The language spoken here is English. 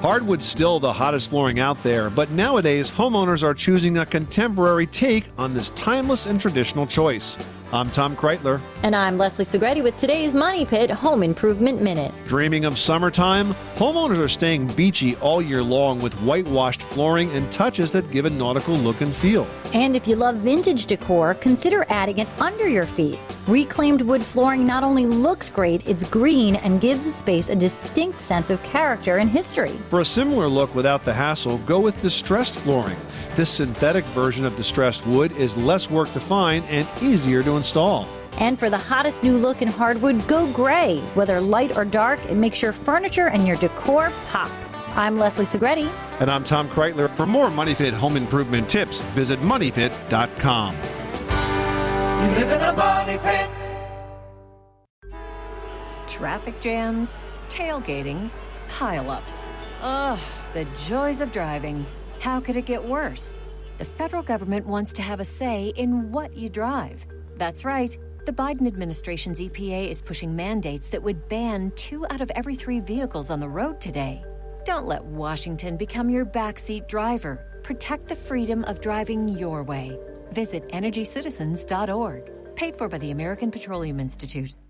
Hardwood's still the hottest flooring out there, but nowadays homeowners are choosing a contemporary take on this timeless and traditional choice. I'm Tom Kreitler. And I'm Leslie Segretti with today's Money Pit Home Improvement Minute. Dreaming of summertime? Homeowners are staying beachy all year long with whitewashed flooring and touches that give a nautical look and feel. And if you love vintage decor, consider adding it under your feet. Reclaimed wood flooring not only looks great, it's green and gives the space a distinct sense of character and history. For a similar look without the hassle, go with distressed flooring. This synthetic version of distressed wood is less work to find and easier to install. And for the hottest new look in hardwood, go gray. Whether light or dark, it makes your furniture and your decor pop. I'm Leslie Segretti. And I'm Tom Kreitler. For more Money Pit home improvement tips, visit MoneyPit.com. You live in a money pit. Traffic jams, tailgating, pile-ups. Ugh, the joys of driving. How could it get worse? The federal government wants to have a say in what you drive. That's right. The Biden administration's EPA is pushing mandates that would ban 2 out of every 3 vehicles on the road today. Don't let Washington become your backseat driver. Protect the freedom of driving your way. Visit EnergyCitizens.org. Paid for by the American Petroleum Institute.